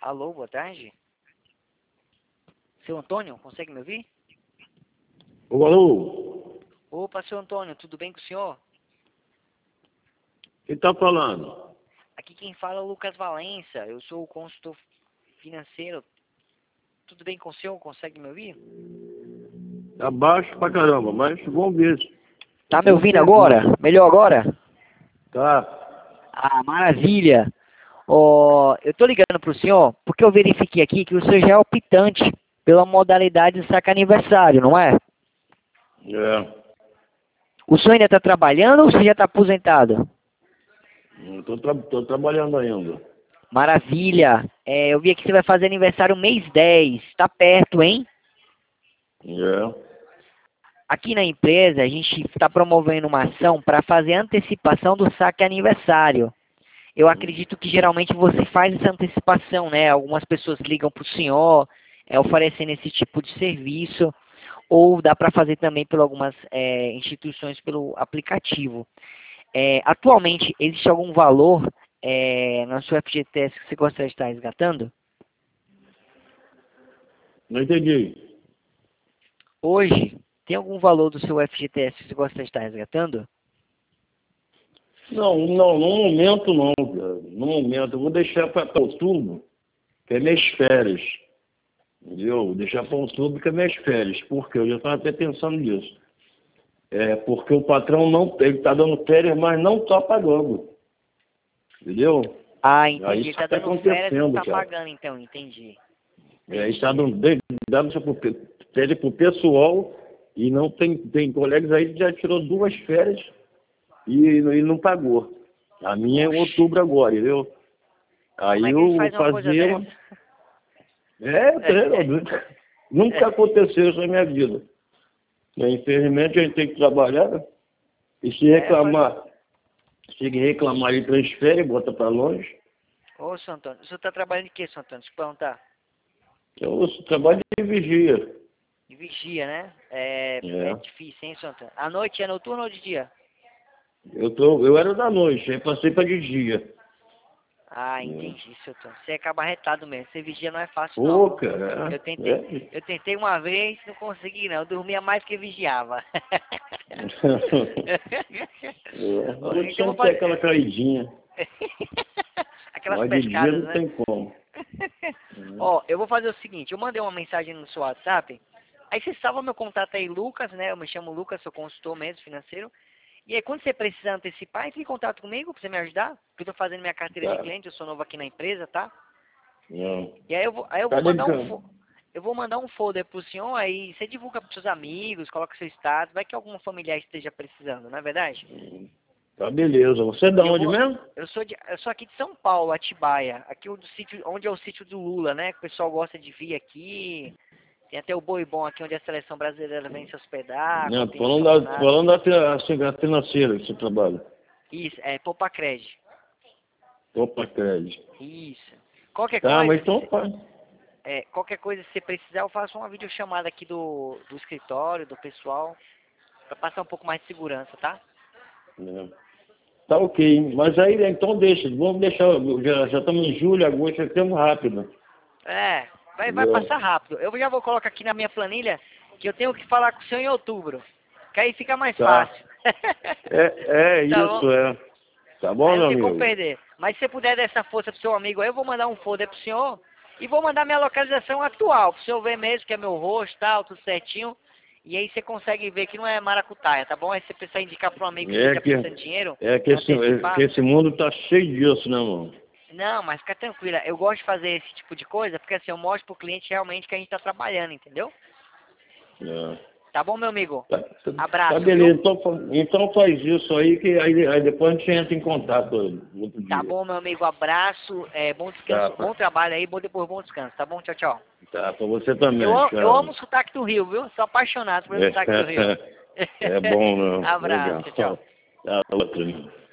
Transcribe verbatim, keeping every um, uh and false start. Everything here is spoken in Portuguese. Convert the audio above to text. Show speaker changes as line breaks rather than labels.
Alô, boa tarde. Seu Antônio, consegue me ouvir?
Ô, alô?
Opa, seu Antônio, tudo bem com o senhor?
Quem tá falando?
Aqui quem fala é o Lucas Valença, eu sou o consultor financeiro. Tudo bem com o senhor? Consegue me ouvir?
Tá baixo pra caramba, mas vamos ver.
Tá me ouvindo agora? Melhor agora?
Tá.
Ah, maravilha. Ó, eu tô ligando pro senhor porque eu verifiquei aqui que o senhor já é optante pela modalidade de saque aniversário, não é?
É.
O senhor ainda tá trabalhando ou você já tá aposentado?
Não tô, tra tô trabalhando ainda.
Maravilha. É, eu vi aqui que você vai fazer aniversário mês dez. Tá perto, hein?
É.
Aqui na empresa, a gente está promovendo uma ação para fazer antecipação do saque aniversário. Eu acredito que geralmente você faz essa antecipação, né? Algumas pessoas ligam para o senhor, é, oferecendo esse tipo de serviço, ou dá para fazer também por algumas é, instituições pelo aplicativo. É, atualmente, existe algum valor é, na sua F G T S que você gostaria de estar resgatando?
Não entendi.
Hoje, tem algum valor do seu F G T S que você gostaria de estar resgatando?
Não, não, no momento não, cara. No momento. Eu vou deixar para outubro, que é minhas férias. Entendeu? Vou deixar para outubro, que é minhas férias. Por quê? Eu já estava até pensando nisso. É porque o patrão não, ele está dando férias, mas não está pagando. Entendeu?
Ah,
Aí
entendi. Ele
isso
tá
está
dando férias e não
acontecendo,
tá
cara.
pagando, então, entendi.
É, está dando, dando férias para o pessoal e não tem, tem colegas aí que já tirou duas férias e, e não pagou. A minha é em
Oxe,
outubro agora, entendeu? Aí
como é que
eu
eles
vou
fazem uma coisa
fazer uma...
dessa?
É, é, nunca aconteceu isso na minha vida. É, infelizmente a gente tem que trabalhar e se
É, faz...
reclamar, se reclamar e transfere, bota para longe.
Ô, seu Antônio, o senhor tá trabalhando de quê, seu Antônio? Deixa eu perguntar.
Eu trabalho de vigia.
De vigia, né? É, é
É.
difícil, hein, seu Antônio? À noite é noturno ou de dia?
Eu, tô, eu era da noite, aí passei para de dia.
Ah,
É.
entendi, seu Antônio. Você acaba retado mesmo. Ser vigia não é fácil, não,
Pô,
viu?
cara,
Eu tentei,
é.
eu tentei uma vez, não consegui, não. Eu dormia mais que vigiava.
É. A
Ô,
noite
então eu vou
sempre tem
fazer...
aquela caidinha,
Aquelas
mas de dia
pescadas,
não
né?
tem como. É.
Ó, eu vou fazer o seguinte, eu mandei uma mensagem no seu WhatsApp, aí você salva meu contato aí, Lucas, né? Eu me chamo Lucas, sou consultor mesmo financeiro. E aí quando você precisar antecipar, entre em contato comigo pra você me ajudar, porque eu tô fazendo minha carteira de
Tá.
cliente, eu sou novo aqui na empresa, tá?
Não.
E aí eu vou, aí eu vou
Cadê
mandar
de
um
campo?
fo- eu vou mandar um folder pro senhor, aí você divulga pros seus amigos, coloca seu status, vai que algum familiar esteja precisando, não é verdade?
Tá, beleza. Você é da
E eu
onde
vou,
mesmo?
eu sou de, eu sou aqui de São Paulo, Atibaia, aqui o do sítio, onde é o sítio do Lula, né? Que o pessoal gosta de vir aqui. Tem até o Boi Bom aqui, onde a seleção brasileira vem se hospedar,
Não,
quando
tô
tem
falando da,
campeonato.
falando da fi- assim, da financeira que você trabalha.
Isso, é Poupa Crédito.
Opa, crédito.
Isso. Qualquer
Tá,
coisa,
mas então
se,
faz.
é, qualquer coisa, se você precisar, eu faço uma videochamada aqui do, do escritório, do pessoal, para passar um pouco mais de segurança, tá?
É. Tá ok. Mas aí, então deixa. Vamos deixar. Já, já estamos em julho, agosto, é tempo rápido.
É, vai, vai
Entendeu?
passar rápido. Eu já vou colocar aqui na minha planilha que eu tenho que falar com o senhor em outubro, que aí fica mais
Tá.
fácil.
É, é
Tá bom?
isso, é. Tá bom,
Aí não
meu
tem como
amigo?
perder. Mas se você puder dar essa força pro seu amigo aí, eu vou mandar um folder pro senhor e vou mandar minha localização atual, pro senhor ver mesmo que é meu rosto, tal, tudo certinho. E aí você consegue ver que não é maracutaia, tá bom? Aí você precisa indicar pro amigo que
É
esteja
que,
precisando de dinheiro,
é que, esse, é que
antecipar.
esse mundo tá cheio disso, né, mano?
Não, mas fica tranquila. Eu gosto de fazer esse tipo de coisa, porque assim, eu mostro pro cliente realmente que a gente tá trabalhando, entendeu?
É.
Tá bom, meu amigo?
Tá, tá, tá
Abraço, viu?
beleza. Então, fa- então faz isso aí, que aí, aí depois a gente entra em contato no outro
Tá
dia.
bom, meu amigo. Abraço. É, bom
Tá,
descanso.
pra,
Bom trabalho aí. Bom depois, bom descanso. Tá bom? Tchau, tchau.
tá, pra você
Eu,
também,
am- eu amo
tchau.
o sotaque do Rio, viu? Sou apaixonado pelo sotaque do Rio.
É, é bom, não.
Abraço.
Legal.
Tchau, tchau.
Tá, outra.